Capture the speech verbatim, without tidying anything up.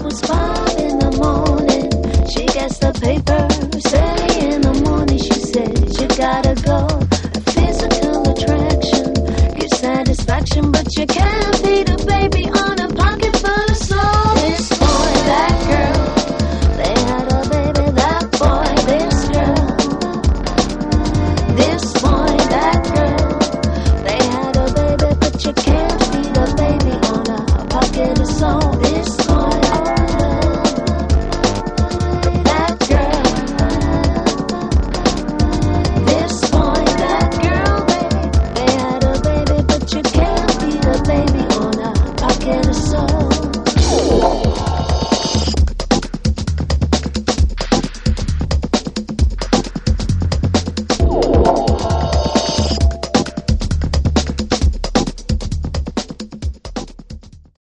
was five in the morning. She gets the paper, early in the morning. She says, you gotta go. A physical attraction gives satisfaction, but you can't feed a baby on a pocket full of soul. This boy, that girl, they had a baby. That boy, this girl, this boy, that girl, they had a baby, but you can't feed a baby on a pocket of soul. This boy, that girl, this boy, that girl, baby, they had a baby, but you can't feed a baby on a pocket of soul.